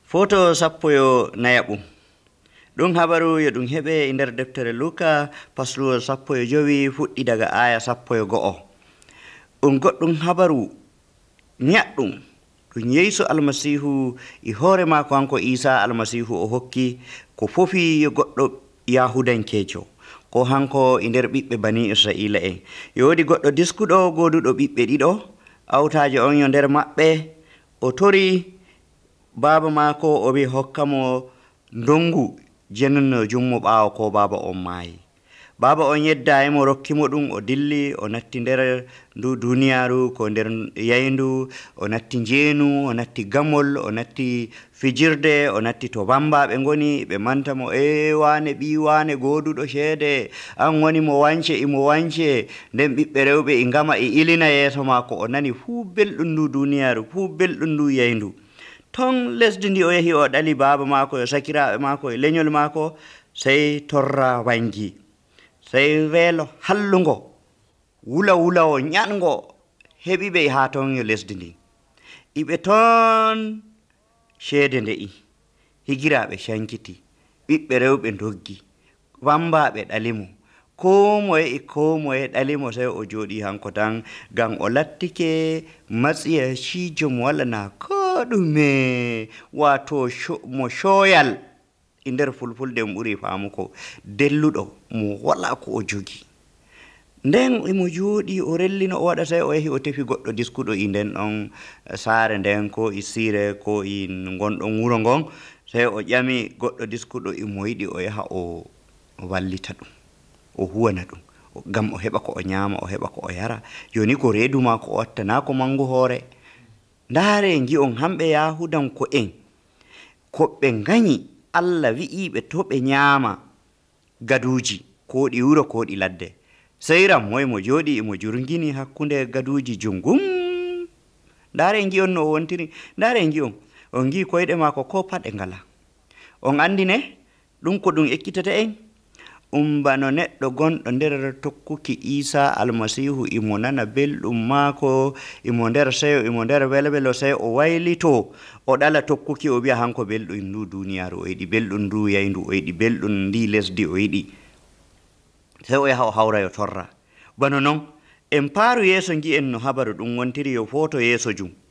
Foto sappo yo nayaɓum. Ɗum habaru yo ɗum heɓe e nder deftere Luka pasluwol 15 fuɗɗi daga aya 11. Ɗum goɗɗum habaru nyaɗɗum ɗum Yeesu almasihu e hoore maako hanko Isa almasihu o hokki ko fofi yo goɗɗo yahudankejo ko hanko e nder ɓiɓɓe bani Israila en. Yoodi goɗɗo diskuɗo goduɗo ɓiɓɓe ɗiɗo, awtaje on yo nder maɓɓe o tori baba maako o wi hokkamo ndongu jenno jummo ɓaawo ko baba on maayi. Baba on yeddayi mo rokkimo ɗum, o dilli o natti nder ndu duniyaru ko nder yayndu, o natti njeenu, o natti gamol, o natti fijirde, o natti to bambaɓe ngoni ɓe manta mo wane ɓi wane goduɗo ceede, an woni mo wance imo wance. Nden ɓiɓɓe rewɓe e ngama e ilina yeeso maako, o nani fuu belɗum ndu duniyaru, fuu belɗum ndu yayndu. Ton lesdi ndi o yahi o ɗali baba maako e sakiraɓe maako e leñol maako, sey torra wangi, sey weelo hallungo wula ñango heɓiɓe ha ton yo lesdi ndi. Iɓe ton ceede nde'i, higiraɓe cankiti, ɓiɓɓe rewɓe doggi, wambaɓe ɗalimo, ko moye ɗalimo. Sey o jooɗi hanko tan ngam o lattike matsiyacijo mo wala na ɗume, wato mo shoyal e nder fulfulde mo ɓuri faamuko, delluɗo mo wala ko o jogi. Nden emo jooɗi o rellino o waɗa, sey o yahi o tefi goɗɗo diskuɗo e nden ɗon saare nden, ko e siire ko e gonɗon wuro ngon. Sey o ƴami goɗɗo diskuɗo emo yiɗi o yaha o wallita ɗum, o huwana ɗum ngam o heɓa ko o ñaama, o heɓa ko o yara. Joni ko reedu ma ko o watta, na ko mangu hoore. Ndaare ngi'on hamɓe yahudanko en ko ɓe ngañi Allah wi'iɓe to ɓe ñaama gaduuji ko ɗi wuro ko ɗi ladde, seyran moye mo jooɗi emo jurngini hakkunde gaduuji jungum. Ndaare ngi'on no o wontiri, ndaare ngi'on on ngi koyɗe maako ko paɗe ngala. On andine ɗum ko ɗum ekkitata en bano neɗɗo gonɗo nder tokkuki Isa almasihu imo nana belɗum maako, imo nder seyo, imo nder welwelo, sey o waylito o ɗala tokkuki, o wiya hanko belɗum ndu duniyaru o yiɗi, belɗum ndu yayndu o yiɗi, belɗum ndi lesdi o yiɗi. Sey o yaha o hawra yo torra. Bano non en paaru yeeso ngi'en no habaru ɗum wontiri yo foto yeeso jum.